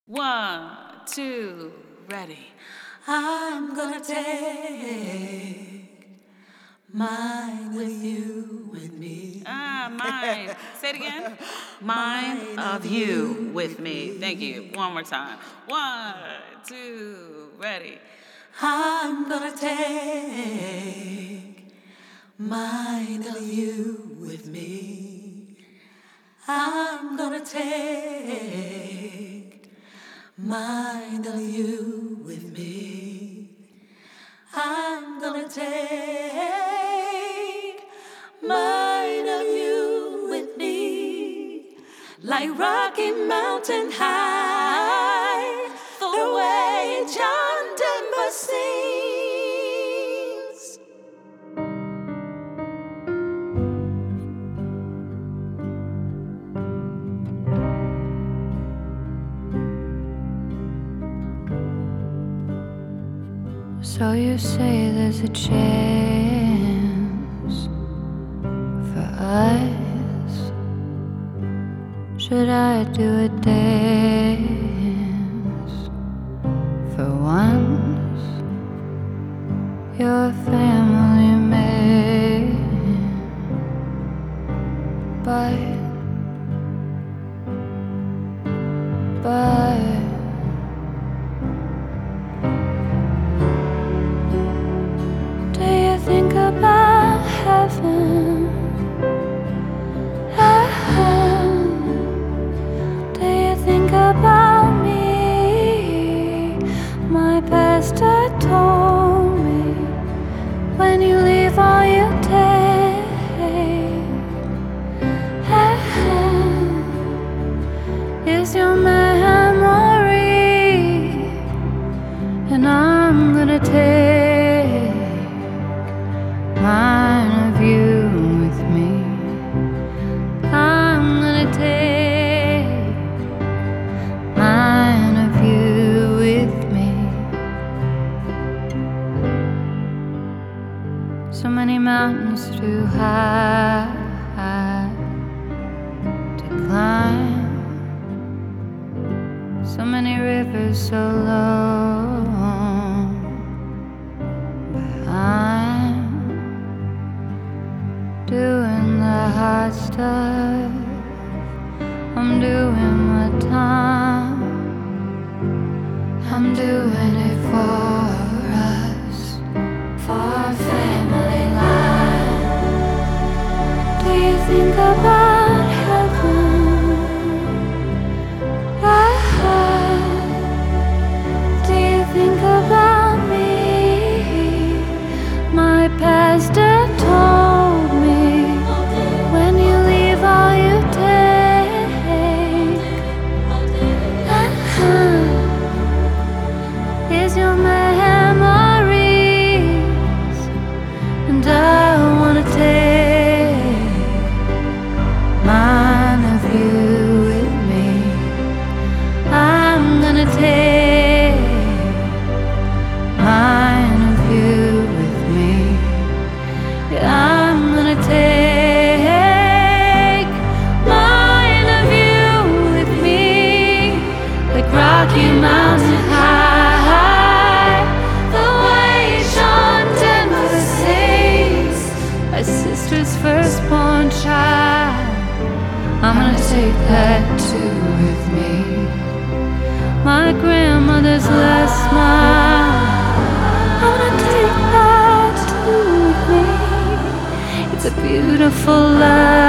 1, 2, ready. I'm gonna take mine with you, with me. Mine. Say it again. Mine of you with me. Thank you. One more time. 1, 2, ready. I'm gonna take mine of you with me. I'm gonna take mine of you with me. I'm gonna take mine of you with me, like Rocky Mountain High, the way John Denver sings. So you say there's a chance for us. Should I do a dance for once? You're a family man, but do you think about heaven? Do you think about me? My pastor told me, when you leave all you take is your memory, and I'm gonna take mine of you with me. I'm gonna take mine of you with me. So many mountains too high to climb, so many rivers so long, but I'm doing the hard stuff. I'm doing my time. I'm doing it for us, for our family life. Do you think about heaven? Do you think about me? My pastor told me, when you leave all you take is your memories, and I wanna take mine of you with me. I'm gonna take mine of you with me. Yeah, I'm gonna take mine of you with me, like Rocky Mountain High, the way John Denver sings, my sister's firstborn child. I'm gonna take that too with me, my grandmother's last smile. I'm gonna take that too with me. It's a beautiful life.